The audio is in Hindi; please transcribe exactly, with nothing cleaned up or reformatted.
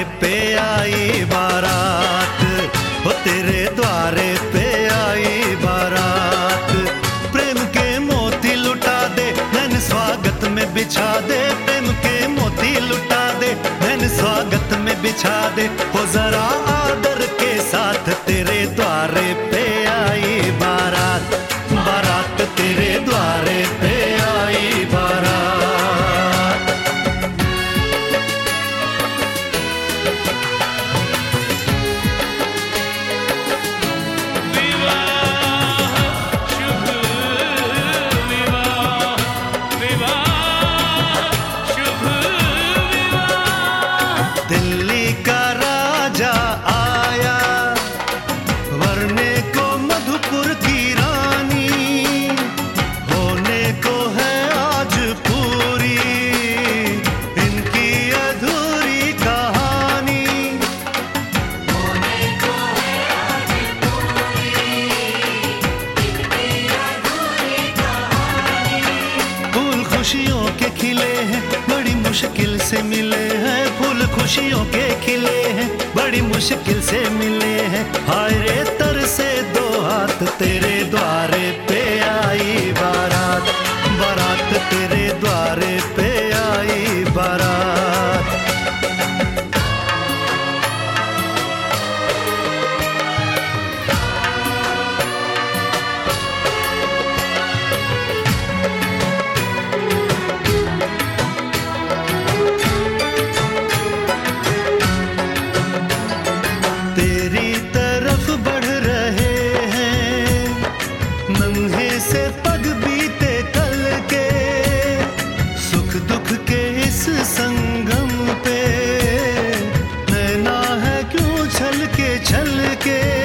पे आई बारात, वो तेरे द्वारे पे आई बारात। प्रेम के मोती लुटा दे, नैन स्वागत में बिछा दे। प्रेम के मोती लुटा दे, नैन स्वागत में बिछा दे। हो जरा आदर के साथ तेरे द्वारे पे आई बारात, बारात तेरे द्वारे पे आई बारात। दिल्ली का राजा आया, वरने को मधुपुर की रानी। होने को है आज पूरी इनकी अधूरी कहानी। होने को है आज पूरी इनकी अधूरी कहानी। फूल खुशियों के खिले हैं, बड़ी मुश्किल से मिले हैं। फूल खुशियों के खिले हैं, बड़ी मुश्किल से मिले हैं। हाय रे तर से दो हाथ तेरे द्वारे पे आई बारात, बारात तेरे द्वारे पे आई बारात। तेरी तरफ बढ़ रहे हैं नन्हे से पग बीते कल के। सुख दुख के इस संगम पे नैना है क्यों छल के छल के।